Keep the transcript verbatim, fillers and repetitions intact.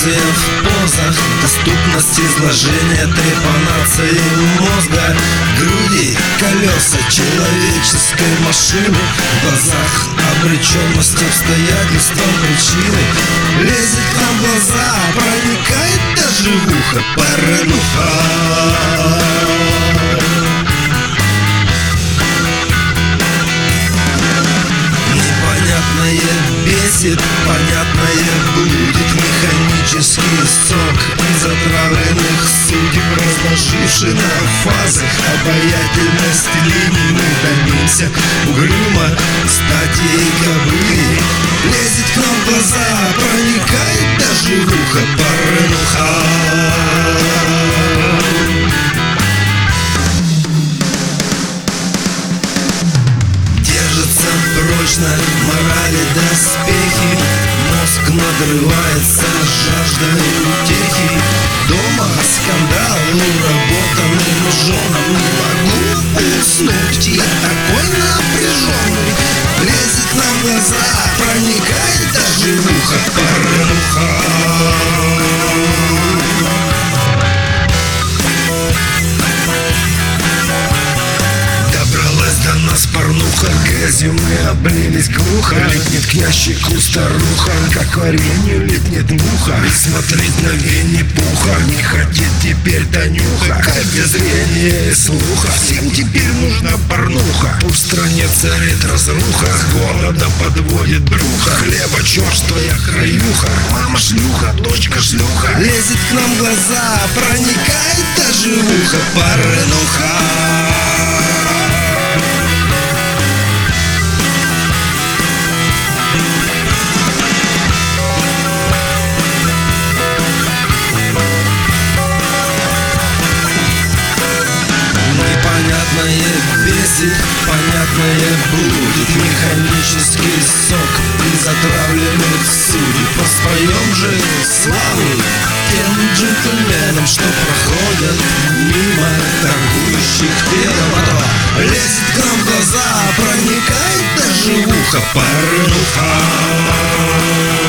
Эмоция в позах, доступность изложения, трепанации мозга, груди, колеса человеческой машины, в глазах обреченность обстоятельствам причины. Лезет нам в глаза, проникает даже в ухо, порнуха. Непонятное бесит, понятное будет. Механический сок из отравленных судеб, разложивший на фазы обаятельность линий. Мы томимся угрюмо статьей кобылы. Лезет к нам в глаза, проникает даже в ухо, порнуха. Прочно морали доспехи, мозг надрывается жаждой утехи. Дома скандал уработанным женам, не могу уснуть, я такой напряженный. Лезет нам в глаза, проникает даже в ухо, порнуха. Порнуха, грязью мы облились глухо. Липнет к ящику старуха, как варенью липнет муха. Ведь смотреть на Винни-Пуха не хотит теперь Танюха. Как без зрения и слуха, всем теперь нужна порнуха. Тут в стране царит разруха, с голода подводит брюха. Хлеба черт, твоя краюха, мама шлюха, дочка шлюха. Лезет к нам в глаза, проникает даже в ухо, порнуха. Непонятное бесит, понятное будет. Механический сок из отравленных судеб. Поспоем же славы тем джентльменам, что проходят мимо торгующих телом. А то лезет к нам в глаза, проникает даже в ухо, порнуха.